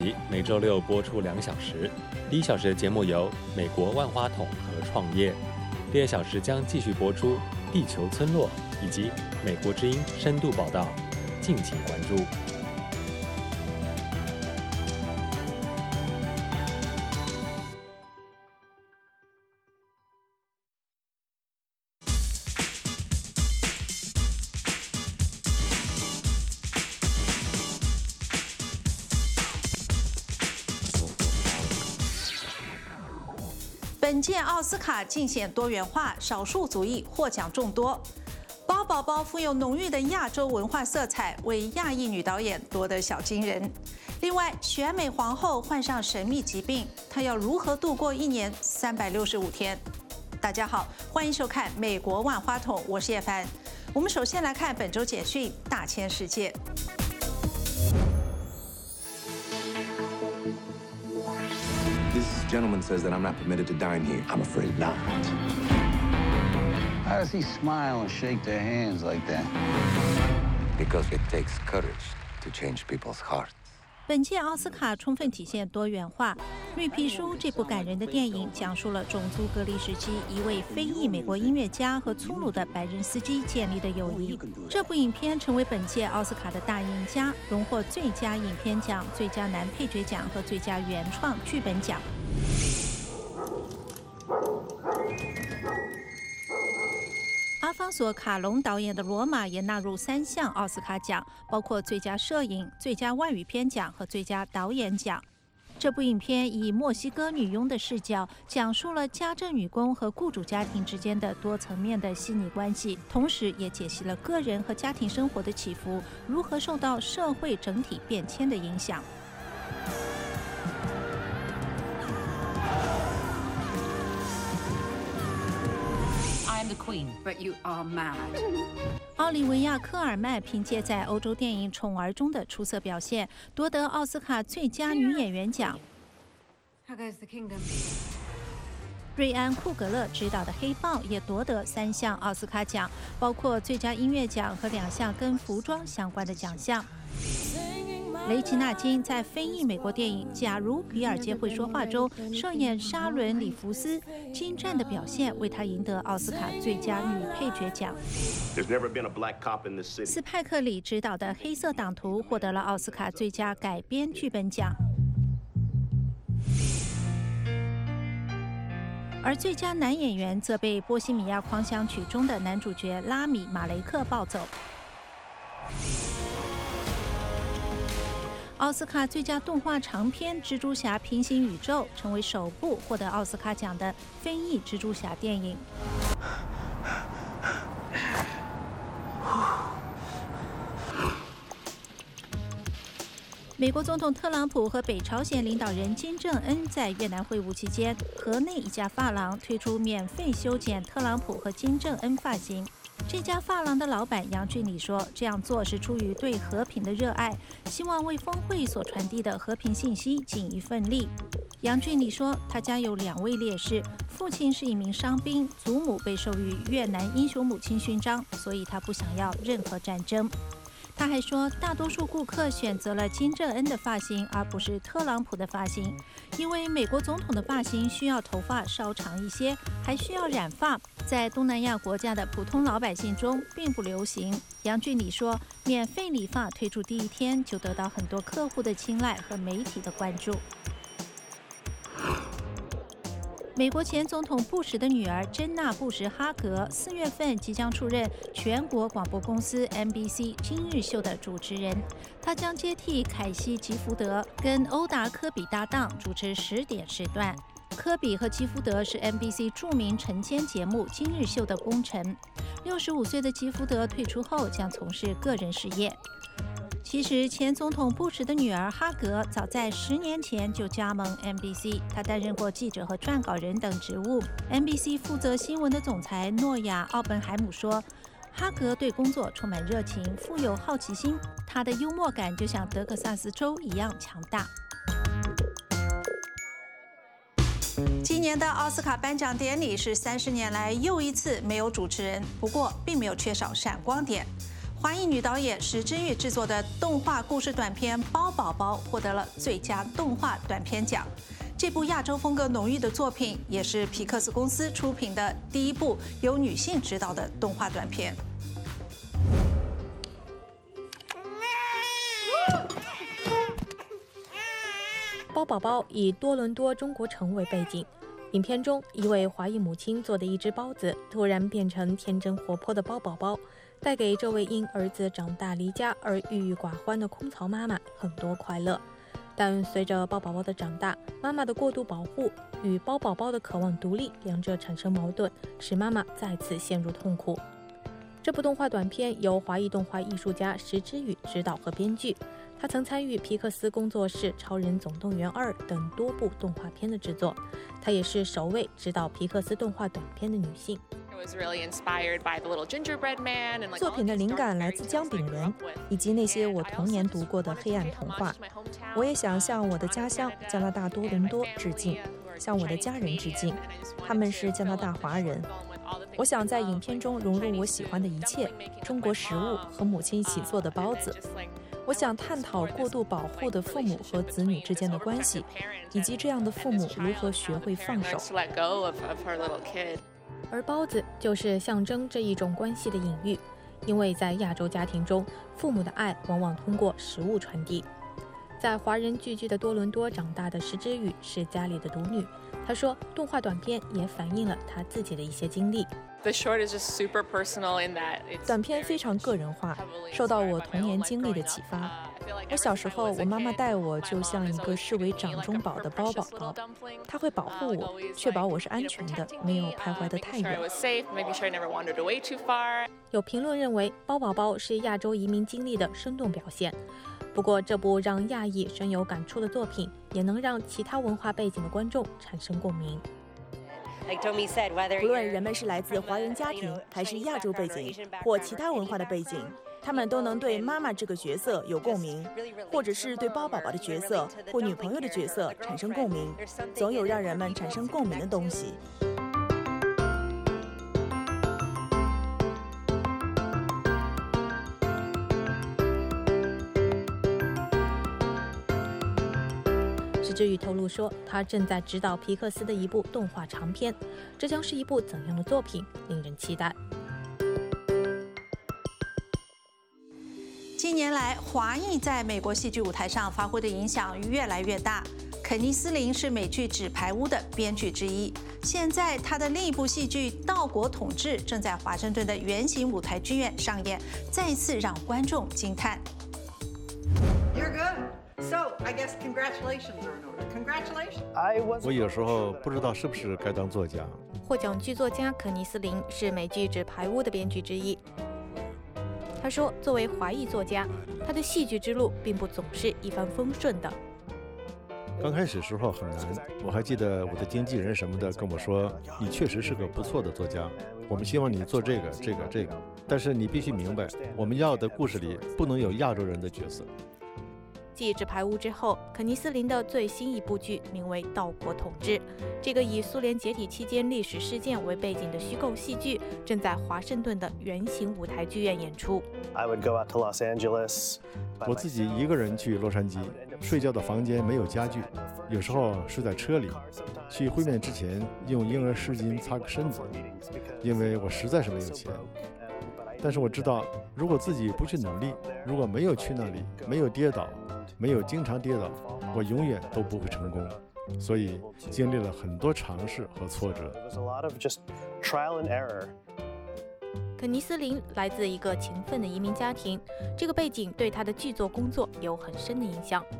每周六播出2小时。第1小时的节目由美国万花筒和创业，第2小时将继续播出地球村落以及美国之音深度报道，敬请关注。 本届奥斯卡尽显多元化，少数族裔获奖众多。包宝宝富有浓郁的亚洲文化色彩，为亚裔女导演夺得小金人。另外，选美皇后患上神秘疾病，她要如何度过1年365天？大家好，欢迎收看《美国万花筒》，我是叶凡。我们首先来看本周简讯大千世界。 This gentleman says that I'm not permitted to dine here. I'm afraid not. How does he smile and shake their hands like that? Because it takes courage to change people's hearts. 本届奥斯卡充分体现多元化。《绿皮书》这部感人的电影讲述了种族隔离时期一位非裔美国音乐家和粗鲁的白人司机建立的友谊。这部影片成为本届奥斯卡的大赢家，荣获最佳影片奖、最佳男配角奖和最佳原创剧本奖。阿方索·卡隆导演的《罗马》也纳入3项奥斯卡奖，包括最佳摄影、最佳外语片奖和最佳导演奖。这部影片以墨西哥女佣的视角，讲述了家政女工和雇主家庭之间的多层面的细腻关系，同时也解析了个人和家庭生活的起伏如何受到社会整体变迁的影响。 The Queen, but you are mad. 奥利维亚·科尔曼凭借在欧洲电影《宠儿》中的出色表现，夺得奥斯卡最佳女演员奖。 How goes the kingdom? 瑞安·库格勒执导的《黑豹》也夺得3项奥斯卡奖，包括最佳音乐奖和2项跟服装相关的奖项。雷吉娜金在非裔美国电影《假如比尔街会说话》中饰演沙伦·里弗斯，精湛的表现为她赢得奥斯卡最佳女配角奖。斯派克·里执导的《黑色党徒》获得了奥斯卡最佳改编剧本奖。而最佳男演员则被《波西米亚狂想曲》中的男主角拉米·马雷克抱走。奥斯卡最佳动画长片《蜘蛛侠：平行宇宙》成为首部获得奥斯卡奖的非裔蜘蛛侠电影。美国总统特朗普和北朝鲜领导人金正恩在越南会晤期间，河内一家发廊推出免费修剪特朗普和金正恩发型。这家发廊的老板杨俊礼说，这样做是出于对和平的热爱，希望为峰会所传递的和平信息尽一份力。杨俊礼说，他家有2位烈士，父亲是一名伤兵，祖母被授予越南英雄母亲勋章，所以他不想要任何战争。他还说，大多数顾客选择了金正恩的发型，而不是特朗普的发型，因为美国总统的发型需要头发稍长一些，还需要染发，在东南亚国家的普通老百姓中并不流行。杨俊礼说，免费理发推出第1天就得到很多客户的青睐和媒体的关注。美国前总统布什的女儿珍娜·布什哈格4月份即将出任全国广播公司 NBC 今日秀的主持人，她将接替凯西·吉福德，跟欧达·科比搭档主持10点时段。科比和吉福德是 NBC 著名晨间节目《今日秀》的功臣。65岁的吉福德退出后将从事个人事业。其实，前总统布什的女儿哈格早在10年前就加盟 NBC， 她担任过记者和撰稿人等职务。NBC 负责新闻的总裁诺亚·奥本海姆说，哈格对工作充满热情，富有好奇心，她的幽默感就像德克萨斯州一样强大。今年的奥斯卡颁奖典礼是30年来又一次没有主持人，不过并没有缺少闪光点。 华裔女导演石之予制作的动画故事短片《包宝宝》获得了最佳动画短片奖。这部亚洲风格浓郁的作品，也是皮克斯公司出品的第一部由女性执导的动画短片。 包宝宝以多伦多中国城为背景，影片中一位华裔母亲做的一只包子，突然变成天真活泼的包宝宝，带给这位因儿子长大离家而郁郁寡欢的空巢妈妈很多快乐。但随着包宝宝的长大，妈妈的过度保护与包宝宝的渴望独立两者产生矛盾，使妈妈再次陷入痛苦。这部动画短片由华裔动画艺术家石之予执导和编剧，他曾参与皮克斯工作室《超人总动员2》等多部动画片的制作，她也是首位执导皮克斯动画短片的女性。 作品的灵感来自姜饼人，以及那些我童年读过的黑暗童话。我也想向我的家乡加拿大多伦多致敬，向我的家人致敬，他们是加拿大华人。我想在影片中融入我喜欢的一切，中国食物和母亲一起做的包子。我想探讨过度保护的父母和子女之间的关系，以及这样的父母如何学会放手。 而包子就是象征这一种关系的隐喻，因为在亚洲家庭中，父母的爱往往通过食物传递。在华人聚居的多伦多长大的石之予是家里的独女，她说动画短片也反映了她自己的一些经历。 短片非常个人化，受到我童年经历的启发。我小时候，我妈妈带我就像一个视为掌中宝的包宝宝，她会保护我，确保我是安全的，没有徘徊得太远。 有评论认为，包宝宝是亚洲移民经历的生动表现。不过，这部让亚裔深有感触的作品，也能让其他文化背景的观众产生共鸣。 不论人们是来自华人家庭，还是亚洲背景，或其他文化的背景，他们都能对妈妈这个角色有共鸣，或者是对包宝宝的角色或女朋友的角色产生共鸣，总有让人们产生共鸣的东西。 石之予透露说，他正在指导皮克斯的一部动画长片，这将是一部怎样的作品，令人期待。 近年来，华裔在美国戏剧舞台上发挥的影响越来越大。肯尼斯林是美剧《纸牌屋》的编剧之一，现在他的另一部戏剧《道国统治》正在华盛顿的圆形舞台剧院上演，再一次让观众惊叹。 You're good. So, I guess congratulations are in order. Congratulations. 我有时候不知道是不是该当作家。 获奖剧作家肯尼斯林是美剧《纸牌屋》的编剧之一。他说，作为华裔作家，他的戏剧之路并不总是一帆风顺的。 刚开始时候很难，我还记得我的经纪人什么的跟我说，你确实是个不错的作家，我们希望你做这个，但是你必须明白，我们要的故事里不能有亚洲人的角色。 继《纸牌屋》之后，肯尼斯林的最新一部剧名为《道国统治》。这个以苏联解体期间历史事件为背景的虚构戏剧，正在华盛顿的圆形舞台剧院演出。 我自己一个人去洛杉矶，睡觉的房间没有家具，有时候睡在车里。去会面之前，用婴儿湿巾擦个身子，因为我实在是没有钱。但是我知道，如果自己不去努力，如果没有去那里，没有跌倒，没有经常跌倒，我永远都不会成功。所以经历了很多尝试和挫折。 肯尼斯林来自一个勤奋的移民家庭，这个背景对他的剧作工作有很深的影响。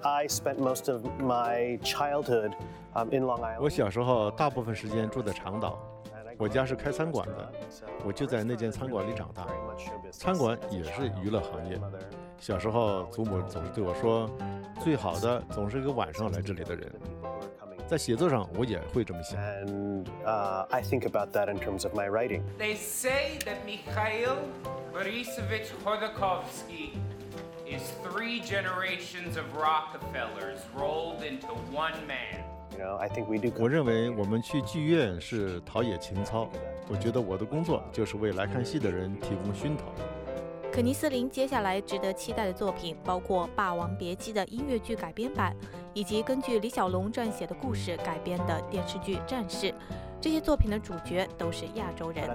我小时候大部分时间住在长岛，我家是开餐馆的，我就在那间餐馆里长大。餐馆也是娱乐行业。小时候祖母总是对我说，最好的总是一个晚上来这里的人。在写作上我也会这么想。 I think about that in terms of my writing. They say that Mikhail Borisovich Khodorkovsky is 3 generations of Rockefellers rolled into one man. 我认为我们去剧院是陶冶情操，我觉得我的工作就是为来看戏的人提供熏陶。 肯尼斯林接下来值得期待的作品包括《霸王别姬》的音乐剧改编版，以及根据李小龙撰写的故事改编的电视剧《战士》。这些作品的主角都是亚洲人。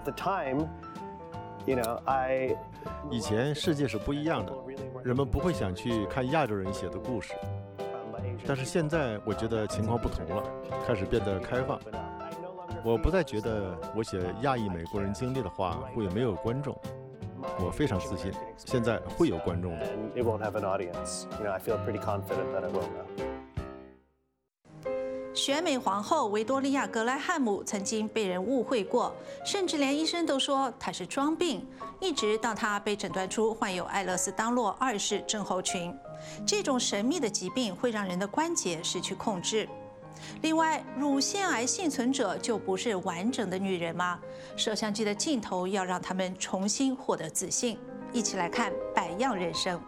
以前世界是不一样的，人们不会想去看亚洲人写的故事。但是现在我觉得情况不同了，开始变得开放。我不再觉得我写亚裔美国人经历的话会没有观众，我非常自信，现在会有观众的。 选美皇后维多利亚·格莱汉姆曾经被人误会过，甚至连医生都说她是装病，一直到她被诊断出患有艾勒斯当洛2世症候群。这种神秘的疾病会让人的关节失去控制。另外，乳腺癌幸存者就不是完整的女人吗？摄像机的镜头要让他们重新获得自信。一起来看《百样人生》。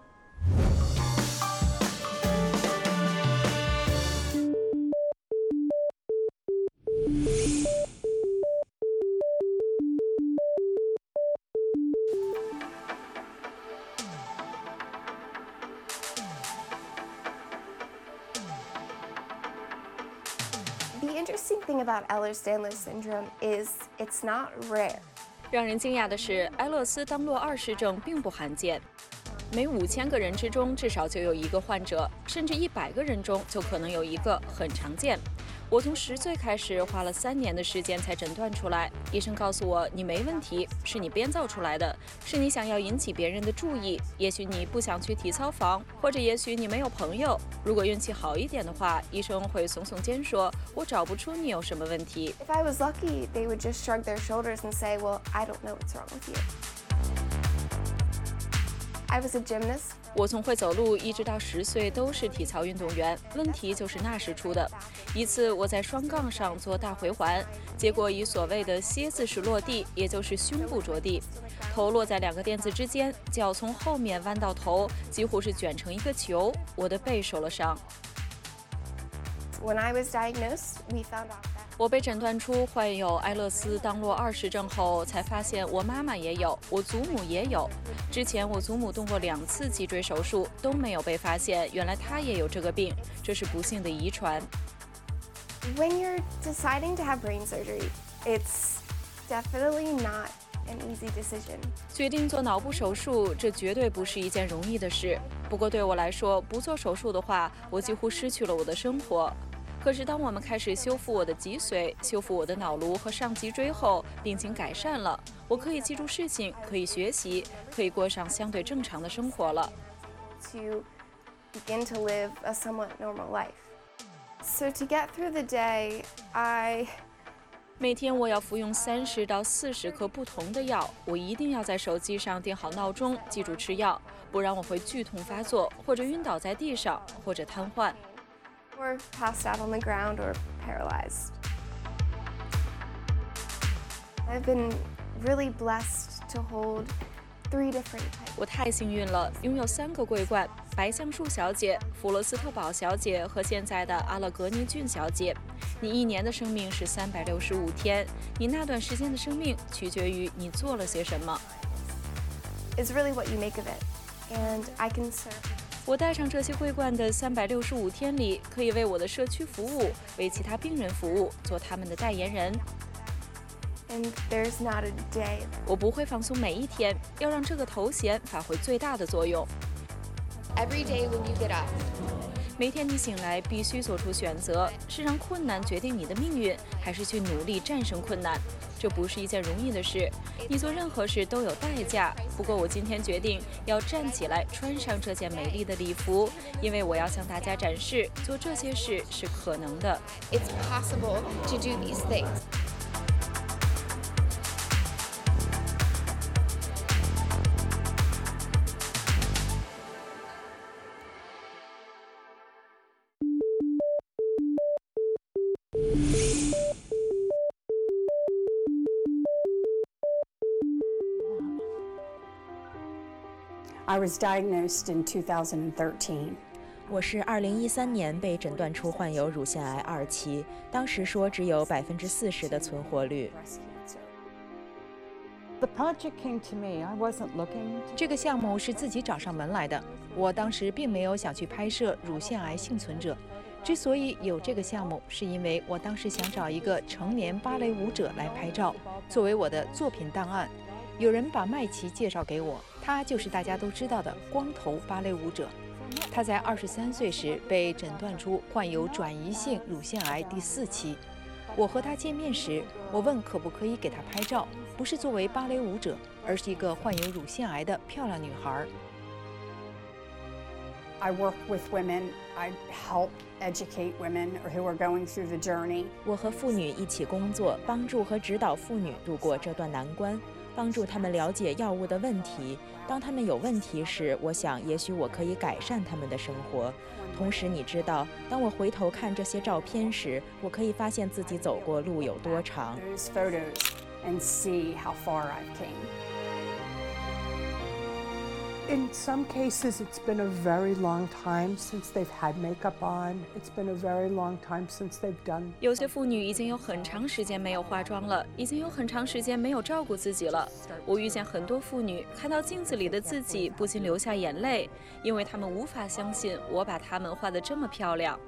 The interesting thing about Ehlers-Danlos syndrome is it's not rare. 让人惊讶的是，埃勒斯当洛2世症并不罕见，每5000个人之中至少就有一个患者，甚至100个人中就可能有一个，很常见。我从10岁开始，花了3年的时间才诊断出来。医生告诉我，你没问题，是你编造出来的，是你想要引起别人的注意。也许你不想去体操房，或者也许你没有朋友。如果运气好一点的话，医生会耸耸肩说：“我找不出你有什么问题。” If I was lucky, they would just shrug their shoulders and say, "Well, I don't know what's wrong with you." I was a gymnast. 我从会走路一直到10岁都是体操运动员，问题就是那时出的。一次我在双杠上做大回环，结果以所谓的蝎子式落地，也就是胸部着地，头落在2个垫子之间，脚从后面弯到头，几乎是卷成一个球，我的背受了伤。 When I was diagnosed, we found out that 我被诊断出患有埃勒斯当洛2世症后，才发现我妈妈也有，我祖母也有。之前我祖母动过2次脊椎手术，都没有被发现，原来她也有这个病，这是不幸的遗传。 When you're deciding to have brain surgery, it's definitely not an easy decision. 决定做脑部手术，这绝对不是一件容易的事。不过对我来说，不做手术的话，我几乎失去了我的生活。可是当我们开始修复我的脊髓、修复我的脑颅和上脊椎后，病情改善了，我可以记住事情，可以学习，可以过上相对正常的生活了。 To begin to live a somewhat normal life. So to get through the day, 每天我要服用30到40颗不同的药，我一定要在手机上定好闹钟，记住吃药，不然我会剧痛发作，或者晕倒在地上，或者瘫痪。 Or passed out on the ground or paralyzed. I've been really blessed to hold 3 different types. 我太幸运了，拥有3个桂冠：白橡树小姐、弗罗斯特堡小姐和现在的阿勒格尼郡小姐。你1年的生命是365天，你那段时间的生命取决于你做了些什么。 It's really what you make of it, and I can serve. 我戴上这些桂冠的365天里，可以为我的社区服务，为其他病人服务，做他们的代言人。 And there's not a day. 我不会放松每一天，要让这个头衔发挥最大的作用。 Every day when you get up. 每天你醒来必须做出选择，是让困难决定你的命运，还是去努力战胜困难？这不是一件容易的事，你做任何事都有代价。不过我今天决定要站起来，穿上这件美丽的礼服，因为我要向大家展示，做这些事是可能的。 It's possible to do these things. I was diagnosed in 2013. 我是2013年被诊断出患有乳腺癌2期，当时说只有40%的存活率。 这个项目是自己找上门来的，我当时并没有想去拍摄乳腺癌幸存者。之所以有这个项目，是因为我当时想找一个成年芭蕾舞者来拍照，作为我的作品档案。有人把麦琪介绍给我，他就是大家都知道的光头芭蕾舞者。他在23岁时被诊断出患有转移性乳腺癌第4期。我和他见面时，我问可不可以给他拍照，不是作为芭蕾舞者，而是一个患有乳腺癌的漂亮女孩。 I work with women. I help educate women who are going through the journey. 我和妇女一起工作，帮助和指导妇女度过这段难关，帮助她们了解药物的问题。当她们有问题时，我想也许我可以改善她们的生活。同时，你知道，当我回头看这些照片时，我可以发现自己走过路有多长。 And see how far I've came. In some cases, it's been a very long time since they've had makeup on. It's been a very long time since they've done. 有些妇女已经有很长时间没有化妆了，已经有很长时间没有照顾自己了。我遇见很多妇女，看到镜子里的自己，不禁流下眼泪，因为她们无法相信我把她们画得这么漂亮。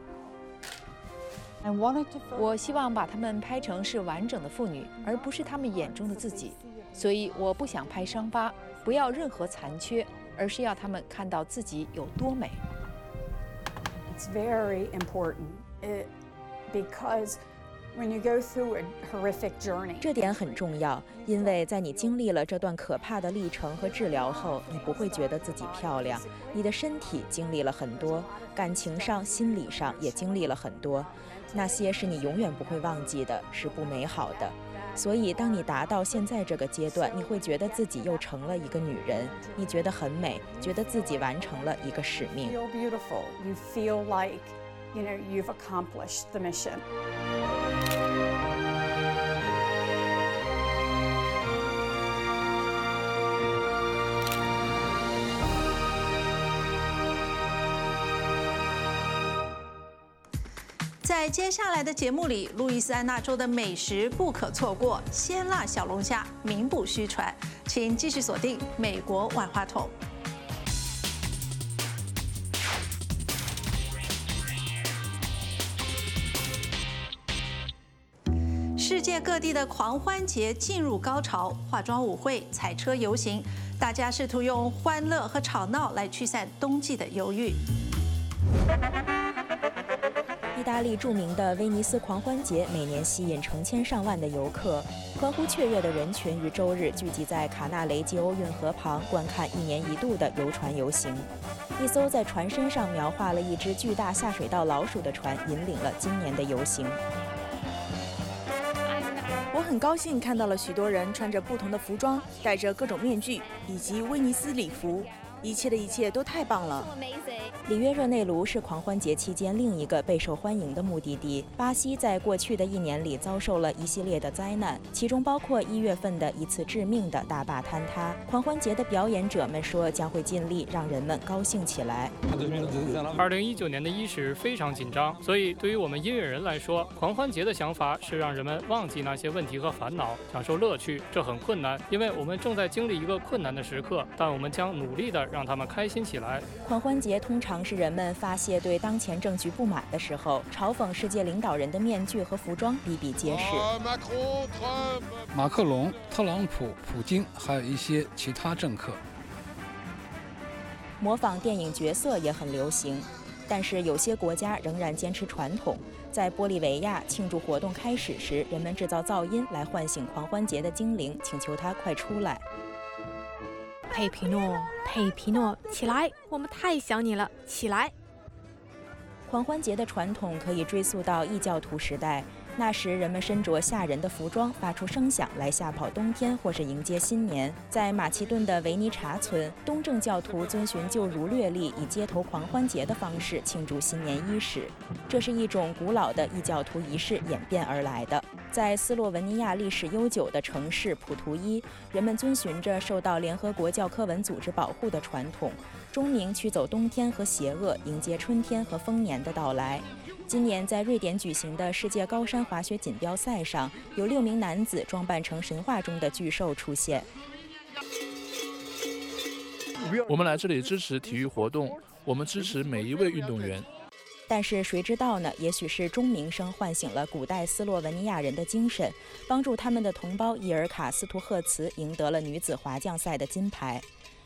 我希望把她们拍成是完整的妇女，而不是她们眼中的自己。所以我不想拍伤疤，不要任何残缺，而是要她们看到自己有多美。 It's very important because when you go through a horrific journey. 这点很重要，因为在你经历了这段可怕的历程和治疗后，你不会觉得自己漂亮。你的身体经历了很多，感情上、心理上也经历了很多。那些是你永远不会忘记的，是不美好的。所以，当你达到现在这个阶段，你会觉得自己又成了一个女人，你觉得很美，觉得自己完成了一个使命。 You feel beautiful. You feel like, you've accomplished the mission. 在接下来的节目里，路易斯安那州的美食不可错过，鲜辣小龙虾名不虚传，请继续锁定美国万花筒。世界各地的狂欢节进入高潮，化妆舞会、彩车游行，大家试图用欢乐和吵闹来驱散冬季的忧郁。 意大利著名的威尼斯狂欢节每年吸引成千上万的游客，欢呼雀跃的人群于周日聚集在卡纳雷吉欧运河旁，观看1年1度的游船游行。一艘在船身上描画了一只巨大下水道老鼠的船，引领了今年的游行。 我很高兴看到了许多人穿着不同的服装，戴着各种面具以及威尼斯礼服。一切的一切都太棒了。 里约热内卢是狂欢节期间另一个备受欢迎的目的地。巴西在过去的1年里遭受了一系列的灾难，其中包括1月份的一次致命的大坝坍塌。狂欢节的表演者们说将会尽力让人们高兴起来。 2019年的伊始非常紧张，所以对于我们音乐人来说，狂欢节的想法是让人们忘记那些问题和烦恼，享受乐趣。这很困难，因为我们正在经历一个困难的时刻，但我们将努力地让他们开心起来。 狂欢节通常是人们发泄对当前政局不满的时候，嘲讽世界领导人的面具和服装比比皆是。 马克龙、特朗普、普京，还有一些其他政客。 模仿电影角色也很流行，但是有些国家仍然坚持传统。在玻利维亚，庆祝活动开始时，人们制造噪音来唤醒狂欢节的精灵，请求他快出来。 佩皮诺，佩皮诺，起来！我们太想你了，起来！ 狂欢节的传统可以追溯到异教徒时代，那时人们身着吓人的服装，发出声响来吓跑冬天或是迎接新年。在马其顿的维尼察村，东正教徒遵循旧儒略历，以街头狂欢节的方式庆祝新年伊始。这是一种古老的异教徒仪式演变而来的。在斯洛文尼亚历史悠久的城市普图伊，人们遵循着受到联合国教科文组织保护的传统，钟鸣驱走冬天和邪恶，迎接春天和丰年的到来。 今年在瑞典举行的世界高山滑雪锦标赛上，有6名男子装扮成神话中的巨兽出现。 我们来这里支持体育活动，我们支持每一位运动员。 但是谁知道呢？也许是钟鸣声唤醒了古代斯洛文尼亚人的精神，帮助他们的同胞伊尔卡斯图赫茨赢得了女子滑降赛的金牌。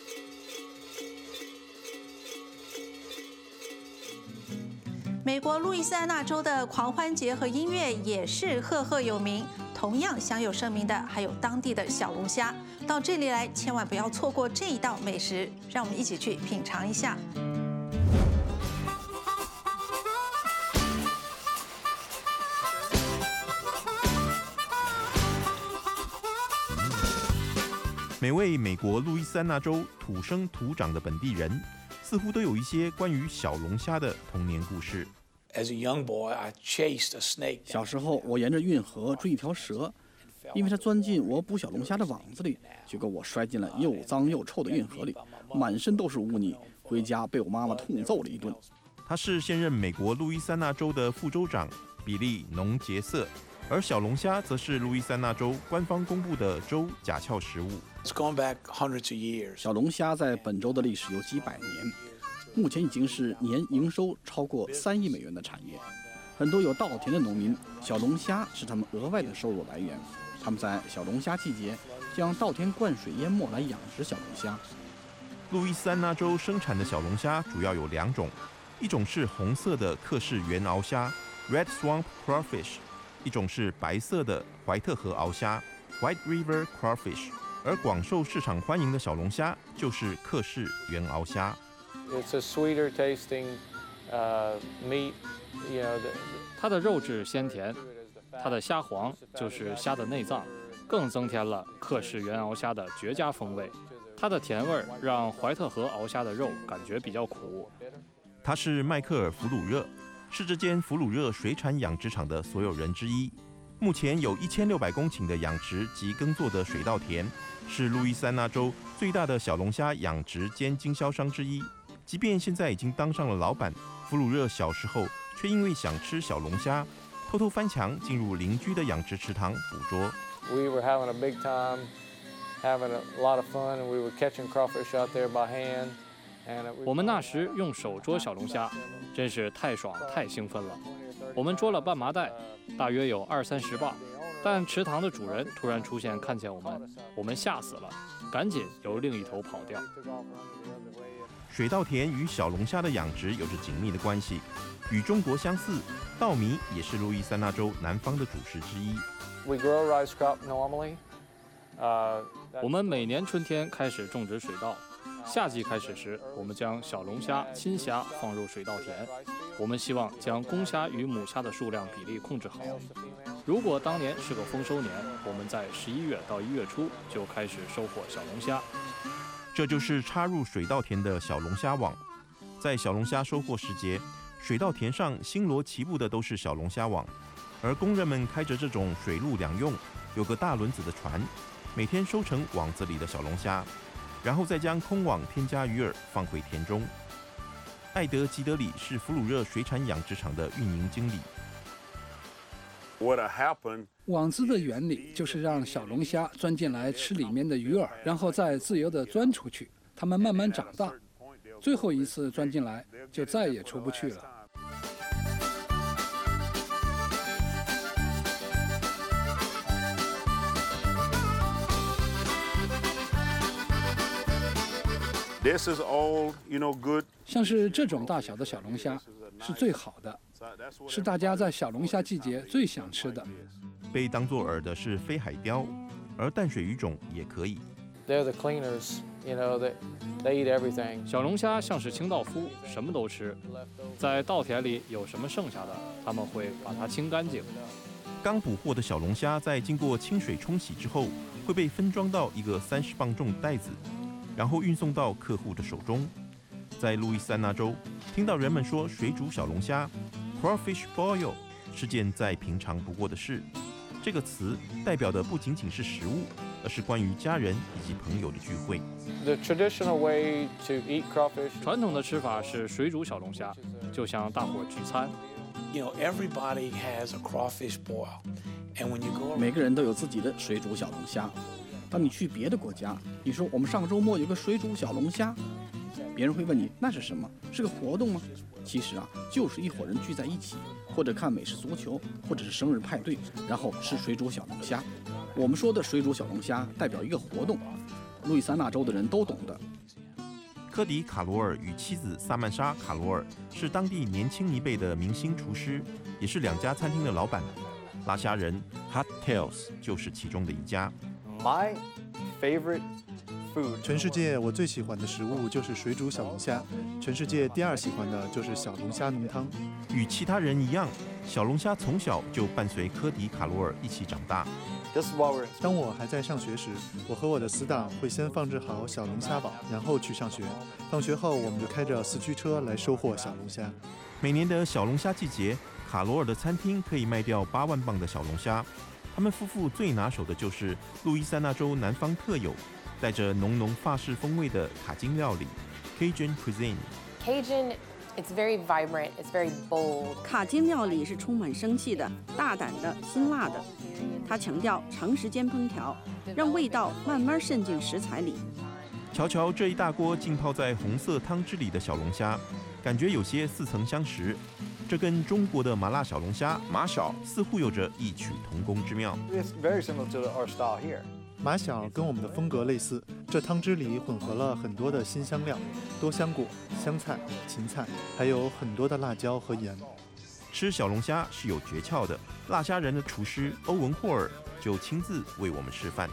美国路易斯安那州的狂欢节和音乐也是赫赫有名，同样享有盛名的还有当地的小龙虾。到这里来，千万不要错过这一道美食，让我们一起去品尝一下。 每位美国路易斯安那州土生土长的本地人，似乎都有一些关于小龙虾的童年故事。 小时候，我沿着运河追一条蛇，因为它钻进我捕小龙虾的网子里，结果我摔进了又脏又臭的运河里，满身都是污泥。回家被我妈妈痛揍了一顿。 他是现任美国路易斯安那州的副州长比利·农杰瑟，而小龙虾则是路易斯安那州官方公布的州甲壳食物。 小龙虾在本州的历史有几百年，目前已经是年营收超过3亿美元的产业。很多有稻田的农民，小龙虾是他们额外的收入来源。他们在小龙虾季节将稻田灌水淹没来养殖小龙虾。 路易斯安那州生产的小龙虾主要有2种，一种是红色的克氏原螯虾 （Red Swamp Crawfish）， 一种是白色的怀特河螯虾 （White River Crawfish）。而广受市场欢迎的小龙虾就是克氏原螯虾。 It's a sweeter tasting meat,它的肉质鲜甜，它的虾黄就是虾的内脏，更增添了克氏原螯虾的绝佳风味。它的甜味让怀特河螯虾的肉感觉比较苦。 他是迈克尔·弗鲁热，是这间弗鲁热水产养殖场的所有人之一。目前有1600公顷的养殖及耕作的水稻田，是路易斯安那州最大的小龙虾养殖兼经销商之一。即便现在已经当上了老板，弗鲁热小时候却因为想吃小龙虾，偷偷翻墙进入邻居的养殖池塘捕捉。 We were having a big time, having a lot of fun, and we were catching crawfish out there by hand. 我们那时用手捉小龙虾，真是太爽太兴奋了。我们捉了半麻袋，大约有20-30磅，但池塘的主人突然出现，看见我们吓死了，赶紧由另一头跑掉。 水稻田与小龙虾的养殖有着紧密的关系，与中国相似，稻米也是路易斯安那州南方的主食之一。 We grow rice crop normally. 我们每年春天开始种植水稻，夏季开始时，我们将小龙虾、亲虾放入水稻田。我们希望将公虾与母虾的数量比例控制好。如果当年是个丰收年，我们在11月到1月初就开始收获小龙虾。 这就是插入水稻田的小龙虾网。在小龙虾收获时节，水稻田上星罗棋布的都是小龙虾网，而工人们开着这种水陆两用、有个大轮子的船，每天收成网子里的小龙虾，然后再将空网添加鱼饵放回田中。艾德·吉德里是弗鲁热水产养殖场的运营经理。 网子的原理就是让小龙虾钻进来吃里面的鱼饵，然后再自由地钻出去。它们慢慢长大，最后一次钻进来就再也出不去了。 This is all, good. 像是这种大小的小龙虾是最好的，是大家在小龙虾季节最想吃的。 被当作饵的是飞海雕，而淡水鱼种也可以。 They're the cleaners, they eat everything. 小龙虾像是清道夫，什么都吃。在稻田里有什么剩下的，他们会把它清干净。 刚捕获的小龙虾在经过清水冲洗之后，会被分装到一个30磅重的袋子，然后运送到客户的手中。在路易斯安那州，听到人们说水煮小龙虾 （crawfish boil） 是件再平常不过的事。这个词代表的不仅仅是食物，而是关于家人以及朋友的聚会。 The traditional way to eat crawfish. 传统的吃法是水煮小龙虾，就像大伙聚餐。 everybody has a crawfish boil, and when you go, 每个人都有自己的水煮小龙虾。当你去别的国家，你说我们上个周末有个水煮小龙虾，别人会问你那是什么？是个活动吗？其实啊，就是一伙人聚在一起，或者看美式足球，或者是生日派对，然后吃水煮小龙虾。我们说的水煮小龙虾代表一个活动，路易斯安那州的人都懂的。 科迪·卡罗尔与妻子萨曼莎·卡罗尔是当地年轻一辈的明星厨师，也是2家餐厅的老板。拉虾仁 Hot Tails 就是其中的一家。 My favorite food， 全世界我最喜欢的食物就是水煮小龙虾，全世界第2喜欢的就是小龙虾浓汤。 与其他人一样，小龙虾从小就伴随科迪·卡罗尔一起长大。 当我还在上学时，我和我的死党会先放置好小龙虾网，然后去上学。放学后，我们就开着4驱车来收获小龙虾。 每年的小龙虾季节，卡罗尔的餐厅可以卖掉8万磅的小龙虾。他们夫妇最拿手的就是路易斯安那州南方特有、带着浓浓法式风味的卡金料理 （Cajun cuisine）。It's very vibrant. It's very bold. 卡金料理是充满生气的、大胆的、辛辣的。它强调长时间烹调，让味道慢慢渗进食材里。 瞧瞧这一大锅浸泡在红色汤汁里的小龙虾，感觉有些似曾相识。这跟中国的麻辣小龙虾马小似乎有着异曲同工之妙。 It's very similar to our style here. 马小跟我们的风格类似，这汤汁里混合了很多的辛香料，多香果、香菜、芹菜，还有很多的辣椒和盐。 吃小龙虾是有诀窍的，辣虾人的厨师欧文霍尔就亲自为我们示范。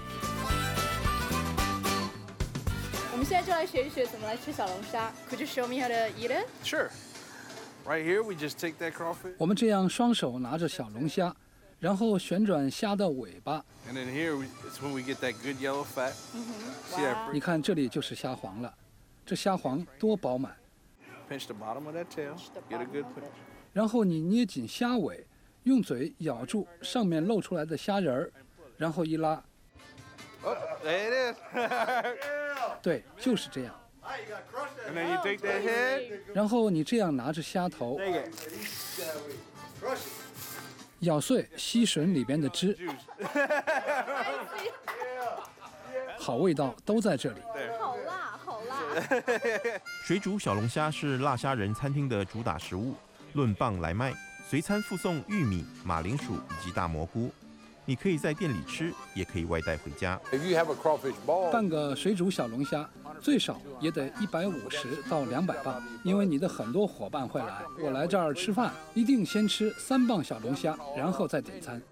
我们现在就来学一学怎么来吃小龙虾。Could you show me how to eat it? Sure. Right here, we just take that crawfish. 我们这样双手拿着小龙虾，然后旋转虾的尾巴。 And then here, it's when we get that good yellow fat. See that? 你看这里就是虾黄了，这虾黄多饱满。 Pinch the bottom of that tail, get a good pinch. 然后你捏紧虾尾，用嘴咬住上面露出来的虾仁儿，然后一拉。 Oh, there it is. 对，就是这样。 And then you take that head. 然后你这样拿着虾头，咬碎吸吮里边的汁，好味道都在这里。 好辣，好辣！ 水煮小龙虾是辣虾人餐厅的主打食物，论磅来卖，随餐附送玉米、马铃薯以及大蘑菇。你可以在店里吃，也可以外带回家。 半个水煮小龙虾最少也得150到200磅，因为你的很多伙伴会来。我来这儿吃饭，一定先吃3磅小龙虾，然后再点餐。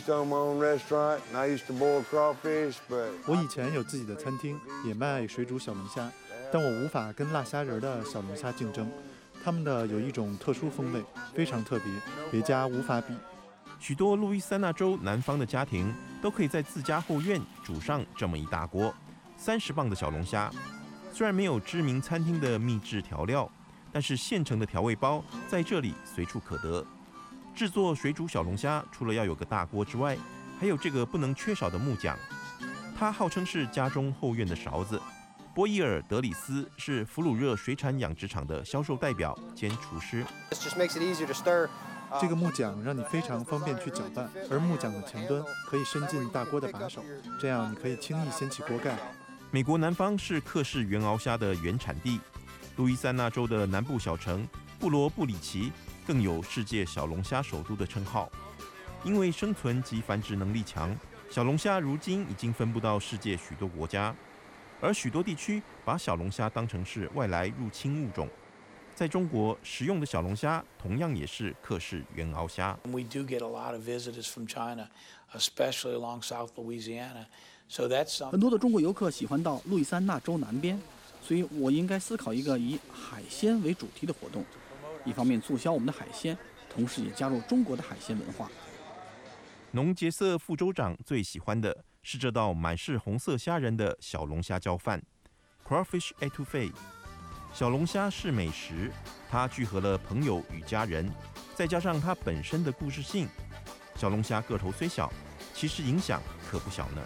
我以前有自己的餐厅，也卖水煮小龙虾，但我无法跟辣虾仁的小龙虾竞争。他们的有一种特殊风味，非常特别，别家无法比。 许多路易斯安那州南方的家庭都可以在自家后院煮上这么一大锅30磅的小龙虾。虽然没有知名餐厅的秘制调料，但是现成的调味包在这里随处可得。制作水煮小龙虾除了要有个大锅之外，还有这个不能缺少的木桨，它号称是家中后院的勺子。波伊尔·德里斯是弗鲁热水产养殖场的销售代表兼厨师。 这个木桨让你非常方便去搅拌，而木桨的前端可以伸进大锅的把手，这样你可以轻易掀起锅盖。 美国南方是克氏原螯虾的原产地，路易斯安那州的南部小城布罗布里奇更有世界小龙虾首都的称号。因为生存及繁殖能力强，小龙虾如今已经分布到世界许多国家，而许多地区把小龙虾当成是外来入侵物种。在中国，食用的小龙虾同样也是克氏原螯虾。 We do get a lot of visitors from China, especially along South Louisiana. So that's 很多的中国游客喜欢到路易斯安那州南边，所以我应该思考一个以海鲜为主题的活动，一方面促销我们的海鲜，同时也加入中国的海鲜文化。 农杰瑟副州长最喜欢的是这道满是红色虾仁的小龙虾浇饭 （Crawfish etouffee）。小龙虾是美食，它聚合了朋友与家人，再加上它本身的故事性。小龙虾个头虽小，其实影响可不小呢。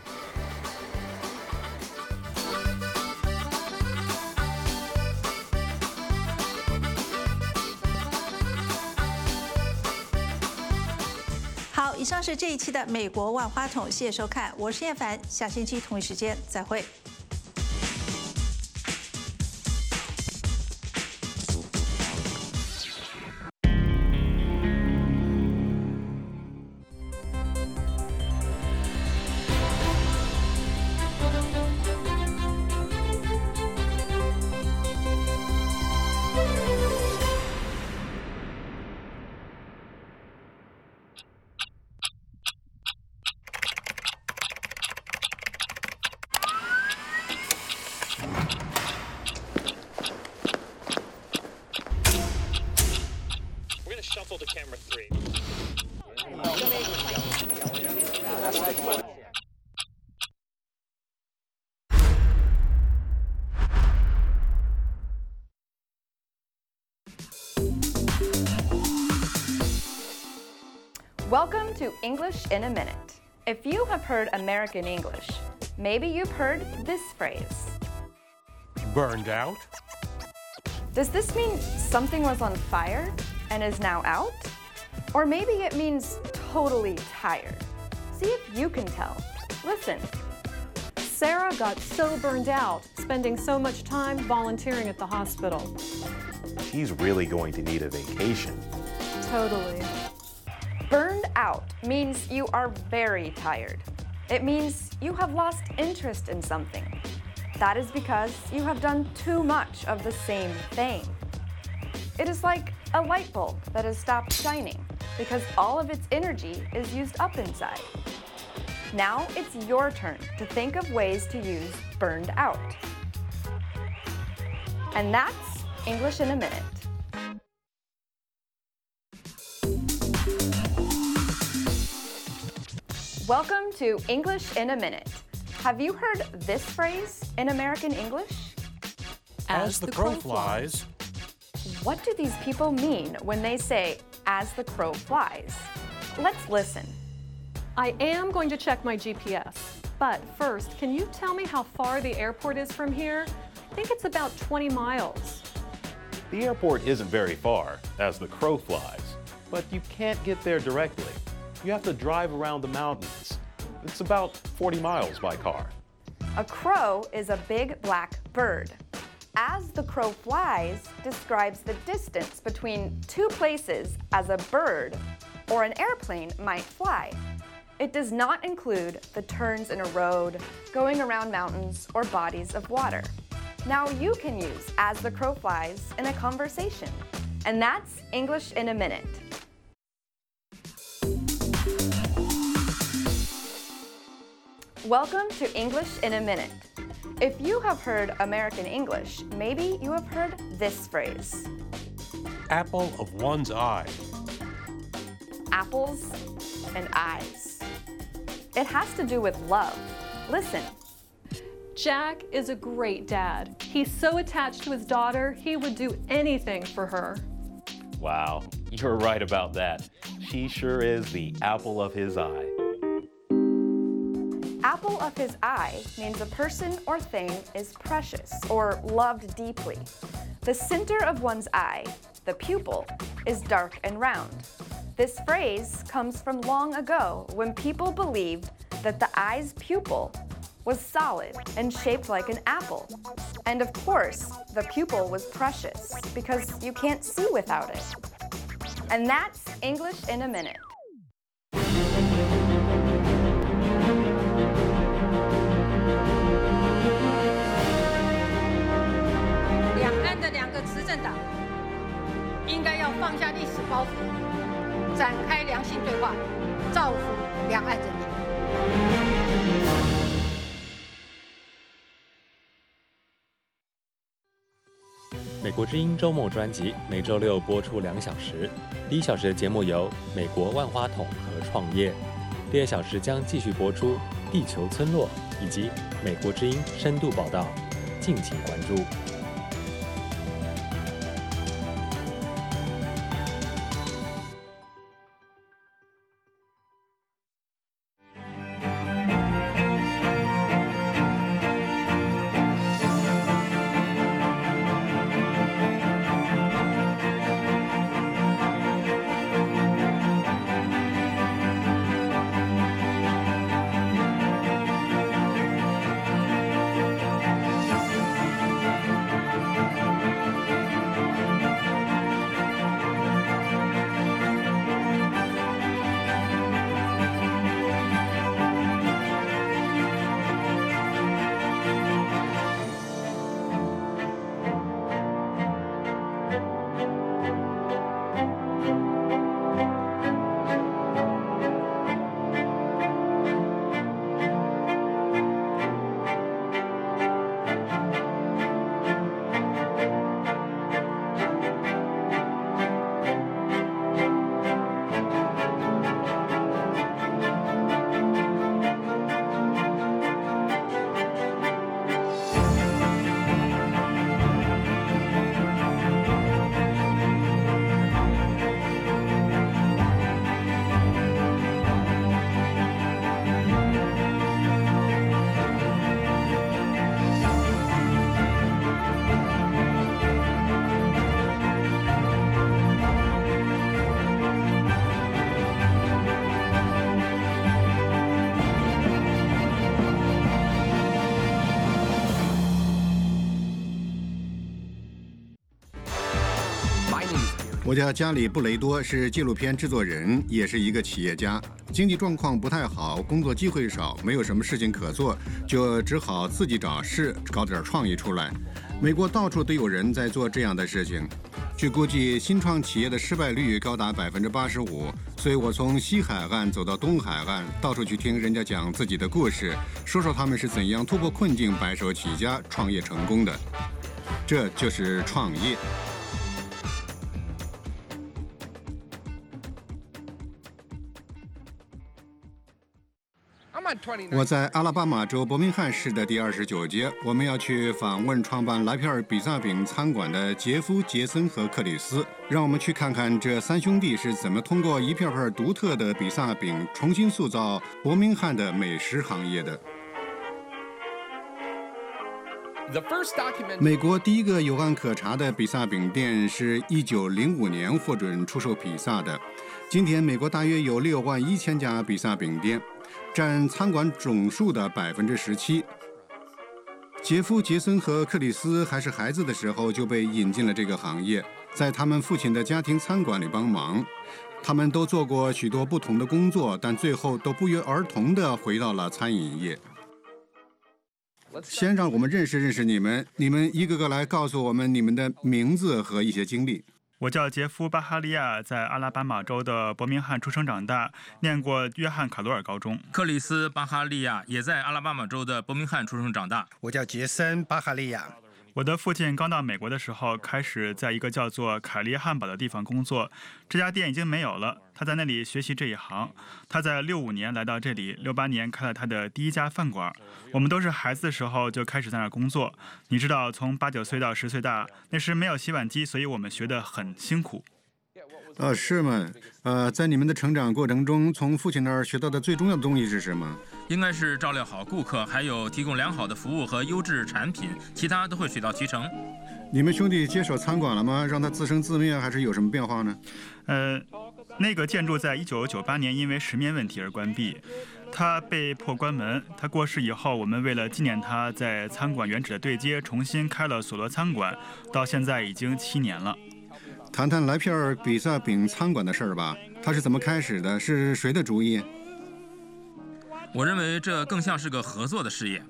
好，以上是这一期的美国万花筒，谢谢收看，我是叶凡，下星期同一时间再会。 Shuffle to camera 3. Welcome to English in a Minute. If you have heard American English, maybe you've heard this phrase. Burned out? Does this mean something was on fire and is now out? Or maybe it means totally tired. See if you can tell. Listen. Sarah got so burned out, spending so much time volunteering at the hospital. She's really going to need a vacation. Totally. Burned out means you are very tired. It means you have lost interest in something. That is because you have done too much of the same thing. It is like a light bulb that has stopped shining because all of its energy is used up inside. Now it's your turn to think of ways to use burned out. And that's English in a Minute. Welcome to English in a Minute. Have you heard this phrase in American English? As the crow flies. What do these people mean when they say, as the crow flies? Let's listen. I am going to check my GPS, but first, can you tell me how far the airport is from here? I think it's about 20 miles. The airport isn't very far, as the crow flies, but you can't get there directly. You have to drive around the mountains. It's about 40 miles by car. A crow is a big black bird. As the crow flies describes the distance between two places as a bird or an airplane might fly. It does not include the turns in a road, going around mountains, or bodies of water. Now you can use as the crow flies in a conversation. And that's English in a Minute. Welcome to English in a Minute. If you have heard American English, maybe you have heard this phrase. Apple of one's eye. Apples and eyes. It has to do with love. Listen. Jack is a great dad. He's so attached to his daughter, he would do anything for her. Wow, you're right about that. She sure is the apple of his eye. Apple of his eye means a person or thing is precious or loved deeply. The center of one's eye, the pupil, is dark and round. This phrase comes from long ago when people believed that the eye's pupil was solid and shaped like an apple. And of course, the pupil was precious because you can't see without it. And that's English in a Minute. 两岸的两个执政党应该要放下历史包袱，展开良性对话，造福两岸人民。 美国之音周末专辑每周六播出2小时，第1小时的节目由美国万花筒和创业，第2小时将继续播出地球村落以及美国之音深度报道，敬请关注。 我叫加里布雷多，是纪录片制作人，也是一个企业家。经济状况不太好，工作机会少，没有什么事情可做，就只好自己找事，搞点创意出来。美国到处都有人在做这样的事情。据估计，新创企业的失败率高达85%，所以我从西海岸走到东海岸，到处去听人家讲自己的故事，说说他们是怎样突破困境、白手起家、创业成功的。这就是创业。我在阿拉巴马州伯明翰市的第29街，我们要去访问创办莱皮尔比萨饼餐馆的杰夫、杰森和克里斯。让我们去看看这三兄弟是怎么通过一片片独特的比萨饼，重新塑造伯明翰的美食行业的。美国第一个有案可查的比萨饼店是1905年获准出售比萨的。今天，美国大约有6万1千家比萨饼店，占餐馆总数的17%。杰夫、杰森和克里斯还是孩子的时候就被引进了这个行业，在他们父亲的家庭餐馆里帮忙。他们都做过许多不同的工作，但最后都不约而同地回到了餐饮业。先让我们认识认识你们，你们一个个来告诉我们你们的名字和一些经历。 我叫杰夫·巴哈利亚，在阿拉巴马州的伯明翰出生长大，念过约翰·卡罗尔高中。 克里斯·巴哈利亚也在阿拉巴马州的伯明翰出生长大。 我叫杰森·巴哈利亚。 我的父亲刚到美国的时候，开始在一个叫做凯利汉堡的地方工作，这家店已经没有了。他在那里学习这一行。他在65年来到这里，68年开了他的第一家饭馆。我们都是孩子的时候就开始在那儿工作。你知道，从8、9岁到10岁大，那时没有洗碗机，所以我们学得很辛苦。 是吗？在你们的成长过程中，从父亲那儿学到的最重要的东西是什么？ 应该是照料好顾客，还有提供良好的服务和优质产品，其他都会水到渠成。 你们兄弟接手餐馆了吗？让它自生自灭，还是有什么变化呢？ 那个建筑在1998年因为石棉问题而关闭，他被迫关门。他过世以后，我们为了纪念他，在餐馆原址的对街重新开了索罗餐馆，到现在已经7年了。 谈谈莱皮尔比萨饼餐馆的事儿吧，它是怎么开始的？是谁的主意？ 我认为这更像是个合作的事业。